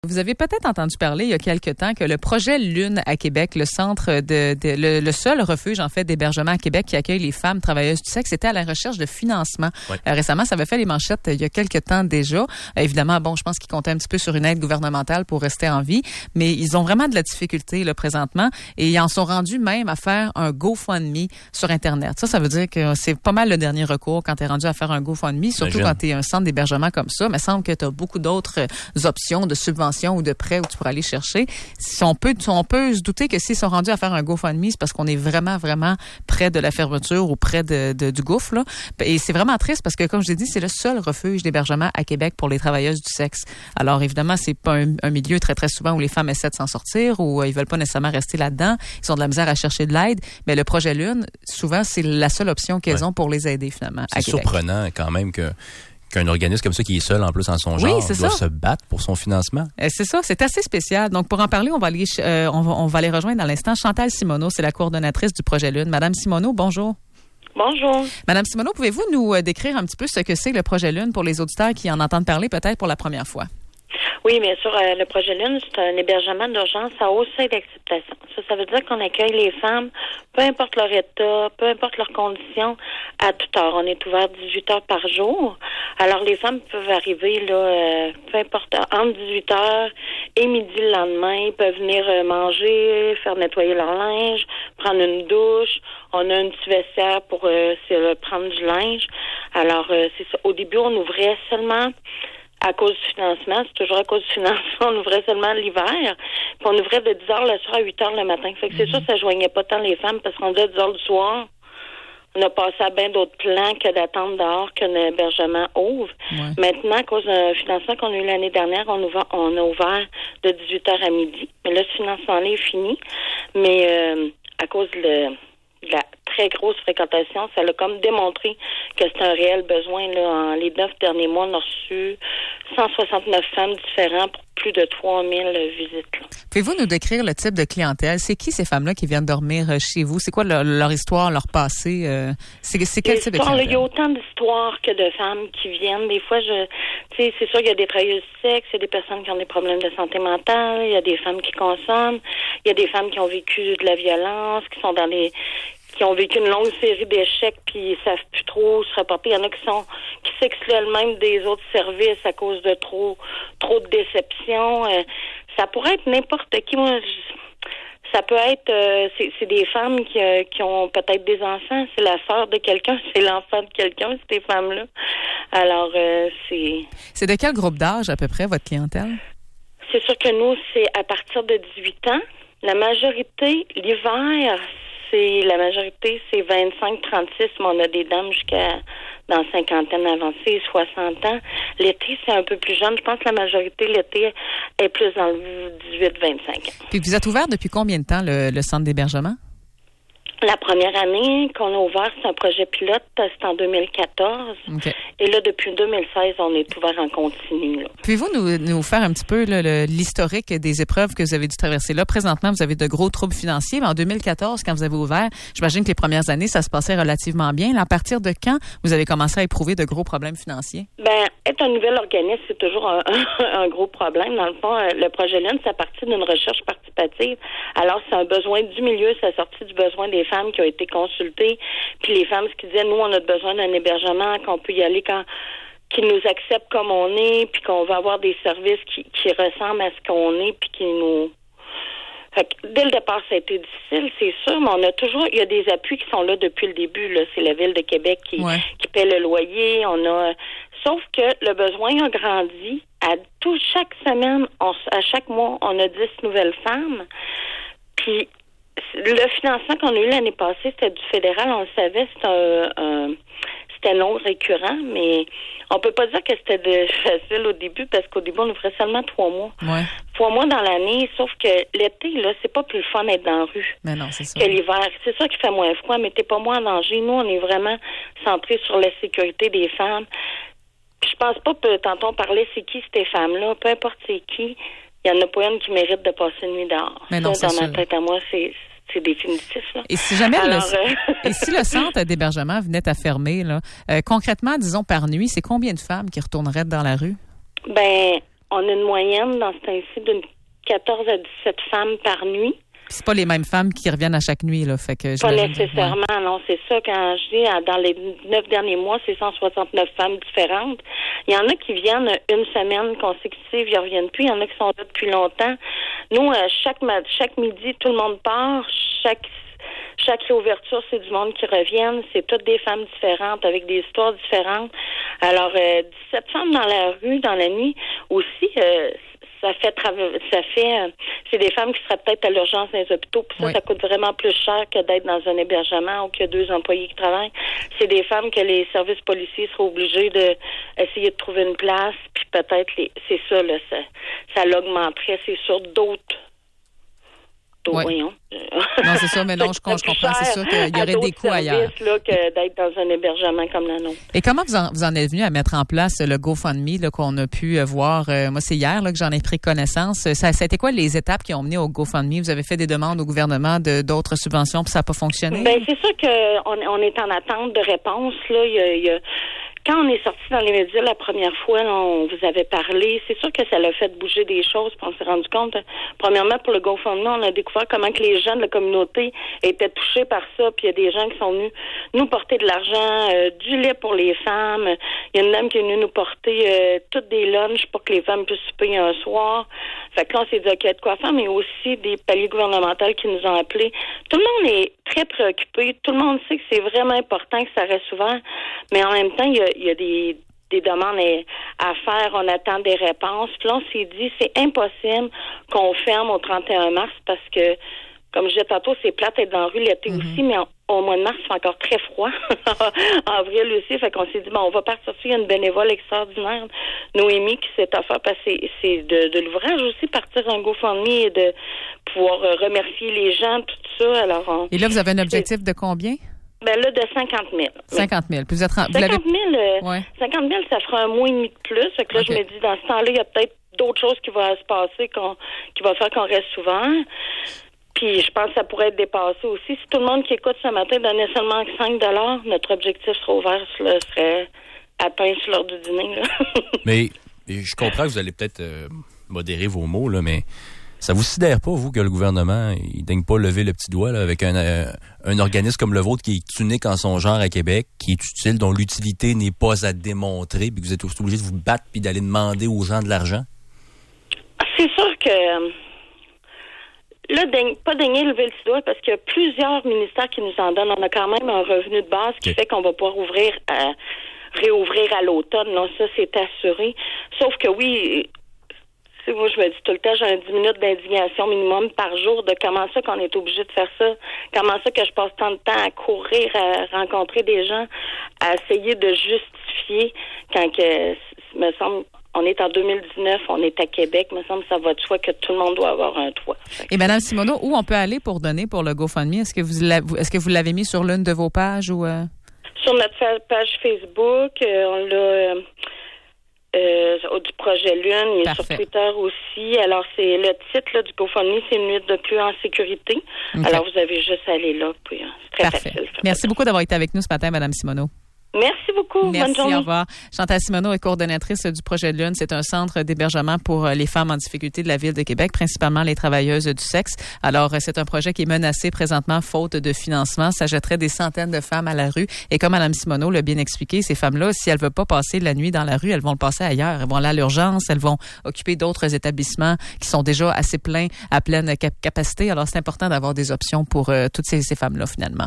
Vous avez peut-être entendu parler il y a quelque temps que le projet Lune à Québec, le centre le seul refuge en fait d'hébergement à Québec qui accueille les femmes travailleuses du sexe, était à la recherche de financement. Oui. Récemment, ça avait fait les manchettes il y a quelque temps déjà. Évidemment, je pense qu'ils comptaient un petit peu sur une aide gouvernementale pour rester en vie, mais ils ont vraiment de la difficulté là présentement et ils en sont rendus même à faire un GoFundMe sur Internet. Ça veut dire que c'est pas mal le dernier recours quand tu es rendu à faire un GoFundMe, surtout quand tu es un centre d'hébergement comme ça. Mais il semble que tu as beaucoup d'autres options de subventions ou de prêts où tu pourrais aller chercher. Si on peut se douter que s'ils sont rendus à faire un GoFundMe, c'est parce qu'on est vraiment, vraiment près de la fermeture ou près du gouffre, là. Et c'est vraiment triste parce que, comme je l'ai dit, c'est le seul refuge d'hébergement à Québec pour les travailleuses du sexe. Alors, évidemment, c'est pas un milieu très, très souvent où les femmes essaient de s'en sortir ou ils veulent pas nécessairement rester là-dedans. Ils ont de la misère à chercher de l'aide. Mais le projet Lune, souvent, c'est la seule option qu'elles ont pour les aider, finalement, à Québec. C'est surprenant, quand même, qu'un organisme comme ça qui est seul en plus en son genre doit se battre pour son financement. C'est ça, c'est assez spécial. Donc pour en parler, on va aller rejoindre dans l'instant Chantal Simoneau, c'est la coordonnatrice du projet Lune. Madame Simoneau, bonjour. Bonjour. Madame Simoneau, pouvez-vous nous décrire un petit peu ce que c'est le projet Lune pour les auditeurs qui en entendent parler peut-être pour la première fois? Oui, bien sûr, le projet Lune, c'est un hébergement d'urgence à haut seuil d'acceptation. Ça veut dire qu'on accueille les femmes, peu importe leur état, peu importe leurs conditions, à toute heure. On est ouvert 18 heures par jour. Alors, les femmes peuvent arriver, là, peu importe, entre 18 heures et midi le lendemain. Ils peuvent venir manger, faire nettoyer leur linge, prendre une douche. On a un petit vestiaire pour prendre du linge. Alors, c'est ça. Au début, on ouvrait seulement à cause du financement, c'est toujours à cause du financement, on ouvrait seulement l'hiver, puis on ouvrait de 10 heures le soir à 8 heures le matin. Fait que c'est sûr que ça joignait pas tant les femmes, parce qu'on faisait 10 heures du soir, on a passé à bien d'autres plans que d'attendre dehors qu'un hébergement ouvre. Ouais. Maintenant, à cause d'un financement qu'on a eu l'année dernière, on a ouvert de 18 heures à midi. Mais là, ce financement-là est fini. Mais à cause de la très grosse fréquentation, ça l'a comme démontré que c'est un réel besoin. Là, en les 9 derniers mois, on a reçu 169 femmes différentes pour plus de 3000 visites. Là. Pouvez-vous nous décrire le type de clientèle? C'est qui ces femmes-là qui viennent dormir chez vous? C'est quoi leur histoire, leur passé? C'est quel type de clientèle? Il y a autant d'histoires que de femmes qui viennent. Des fois, c'est sûr qu'il y a des travailleuses du sexe, il y a des personnes qui ont des problèmes de santé mentale, il y a des femmes qui consomment, il y a des femmes qui ont vécu de la violence, qui ont vécu une longue série d'échecs puis ils savent plus trop se rapporter. Il y en a qui s'excluent elles-mêmes des autres services à cause de trop de déception. Ça pourrait être n'importe qui. Moi, ça peut être c'est des femmes qui ont peut-être des enfants. C'est la sœur de quelqu'un, c'est l'enfant de quelqu'un, ces femmes-là. Alors, C'est de quel groupe d'âge à peu près votre clientèle? C'est sûr que nous, c'est à partir de 18 ans. La majorité, l'hiver, la majorité, c'est 25-36, mais on a des dames jusqu'à dans cinquantaine avancée, 60 ans. L'été, c'est un peu plus jeune. Je pense que la majorité, l'été, est plus dans le 18-25 ans. Puis vous êtes ouvert depuis combien de temps, le centre d'hébergement? La première année qu'on a ouvert, c'est un projet pilote, c'est en 2014. Okay. Et là, depuis 2016, on est ouvert en continu. Là. Pouvez-vous nous faire un petit peu l'historique des épreuves que vous avez dû traverser? Là, présentement, vous avez de gros troubles financiers, mais en 2014, quand vous avez ouvert, j'imagine que les premières années, ça se passait relativement bien. Là, à partir de quand vous avez commencé à éprouver de gros problèmes financiers? Être un nouvel organisme, c'est toujours un gros problème. Dans le fond, le projet Lune, ça partit d'une recherche participative. Alors, c'est un besoin du milieu, ça sortit du besoin des femmes qui ont été consultées, puis les femmes qui disaient, nous, on a besoin d'un hébergement, qu'on peut y aller qu'ils nous acceptent comme on est, puis qu'on va avoir des services qui ressemblent à ce qu'on est, puis qui nous... Fait que dès le départ, ça a été difficile, c'est sûr, mais il y a des appuis qui sont là depuis le début, là. C'est la Ville de Québec qui paie le loyer, sauf que le besoin a grandi. Chaque semaine, à chaque mois, on a 10 nouvelles femmes, puis le financement qu'on a eu l'année passée, c'était du fédéral, on le savait, c'était non récurrent, mais on peut pas dire que c'était facile au début, parce qu'au début, on ouvrait seulement 3 mois. Ouais. 3 mois dans l'année, sauf que l'été, là, c'est pas plus le fun d'être dans la rue que l'hiver. C'est sûr qu'il fait moins froid, mais t'es pas moins en danger. Nous, on est vraiment centrés sur la sécurité des femmes. Puis je pense pas que, tantôt on parlait, c'est qui ces femmes-là, peu importe c'est qui, il y en a pas une qui mérite de passer une nuit dehors. Mais non, ça, dans ma tête à moi, c'est définitif. Là. Et si jamais et si le centre d'hébergement venait à fermer, là, concrètement, disons par nuit, c'est combien de femmes qui retourneraient dans la rue? on a une moyenne dans ce temps-ci d'une 14 à 17 femmes par nuit. C'est pas les mêmes femmes qui reviennent à chaque nuit, là. Fait que pas nécessairement, non. C'est ça, quand je dis, dans les 9 derniers mois, c'est 169 femmes différentes. Il y en a qui viennent une semaine consécutive, ils reviennent plus. Il y en a qui sont là depuis longtemps. Nous, chaque midi, tout le monde part. Chaque réouverture, c'est du monde qui reviennent. C'est toutes des femmes différentes, avec des histoires différentes. Alors, 17 femmes dans la rue, dans la nuit, aussi, c'est des femmes qui seraient peut-être à l'urgence dans les hôpitaux, puis ça coûte vraiment plus cher que d'être dans un hébergement ou que 2 employés qui travaillent. C'est des femmes que les services policiers seraient obligés de essayer de trouver une place, puis peut-être c'est ça, là, ça l'augmenterait, c'est sûr, d'autres. Voyons. Non, c'est ça, mais non, je comprends. C'est sûr qu'il y aurait des coûts ailleurs. Là, que d'être dans un hébergement comme le nôtre. Et comment vous en êtes venu à mettre en place le GoFundMe là, qu'on a pu voir? Moi, c'est hier là, que j'en ai pris connaissance. Ça a été quoi les étapes qui ont mené au GoFundMe? Vous avez fait des demandes au gouvernement d'autres subventions, puis ça n'a pas fonctionné? Ben, c'est sûr qu'on est en attente de réponse. Là, quand on est sorti dans les médias la première fois, là, on vous avait parlé. C'est sûr que ça l'a fait bouger des choses. Puis on s'est rendu compte, premièrement, pour le GoFundMe, on a découvert comment que les gens de la communauté étaient touchés par ça. Puis il y a des gens qui sont venus nous porter de l'argent, du lait pour les femmes. Il y a une dame qui est venue nous porter toutes des lunchs pour que les femmes puissent souper un soir. Fait que là, on s'est dit, OK, de quoi faire, mais aussi des paliers gouvernementaux qui nous ont appelés. Tout le monde est très préoccupé. Tout le monde sait que c'est vraiment important que ça reste ouvert. Mais en même temps, il y a des demandes à faire. On attend des réponses. Puis là, on s'est dit, c'est impossible qu'on ferme au 31 mars parce que, comme je disais tantôt, c'est plate d'être dans la rue l'été aussi, mais au mois de mars, c'est encore très froid. En avril aussi, fait qu'on s'est dit, on va partir dessus. Il y a une bénévole extraordinaire, Noémie, qui s'est offert parce que c'est de l'ouvrage aussi, partir un GoFundMe et de pouvoir remercier les gens, tout ça. Alors, et là, vous avez un objectif de combien? Ben là, de 50 000. 50 000. Puis vous êtes 50 000, ça fera un mois et demi de plus. Fait que là, je me dis, dans ce temps-là, il y a peut-être d'autres choses qui vont se passer qui va faire qu'on reste souvent. Puis je pense que ça pourrait être dépassé aussi. Si tout le monde qui écoute ce matin donnait seulement 5 $, notre objectif serait ouvert, serait atteint sur l'heure du dîner. Là. Mais je comprends que vous allez peut-être modérer vos mots, là, mais ça vous sidère pas, vous, que le gouvernement il daigne pas lever le petit doigt là, avec un organisme comme le vôtre qui est unique en son genre à Québec, qui est utile, dont l'utilité n'est pas à démontrer, puis que vous êtes aussi obligé de vous battre puis d'aller demander aux gens de l'argent? C'est sûr que là, pas daigner lever le petit doigt parce qu'il y a plusieurs ministères qui nous en donnent. On a quand même un revenu de base qui fait qu'on va pouvoir réouvrir à l'automne. Non, ça, c'est assuré. Sauf que oui, moi, je me dis tout le temps, j'ai un 10 minutes d'indignation minimum par jour de comment ça qu'on est obligé de faire ça, comment ça que je passe tant de temps à courir, à rencontrer des gens, à essayer de justifier quand que, me semble, on est en 2019, on est à Québec, me semble que ça va de soi que tout le monde doit avoir un toit. Et Mme Simoneau, où on peut aller pour donner pour le GoFundMe? Est-ce que vous l'avez mis sur l'une de vos pages ou Sur notre page Facebook, on l'a du projet Lune, il est sur Twitter aussi. Alors, c'est le titre là, du GoFundMe, c'est une nuit de plus en sécurité. Okay. Alors, vous avez juste à aller là, puis c'est très facile. Merci beaucoup d'avoir été avec nous ce matin, Mme Simoneau. Merci beaucoup. Merci, bonne journée. Au revoir. Chantal Simoneau est coordonnatrice du projet Lune. C'est un centre d'hébergement pour les femmes en difficulté de la Ville de Québec, principalement les travailleuses du sexe. Alors, c'est un projet qui est menacé présentement faute de financement. Ça jetterait des centaines de femmes à la rue. Et comme Mme Simoneau l'a bien expliqué, ces femmes-là, si elles ne veulent pas passer la nuit dans la rue, elles vont le passer ailleurs. Elles vont aller à l'urgence, elles vont occuper d'autres établissements qui sont déjà assez pleins, à pleine capacité. Alors, c'est important d'avoir des options pour toutes ces femmes-là, finalement.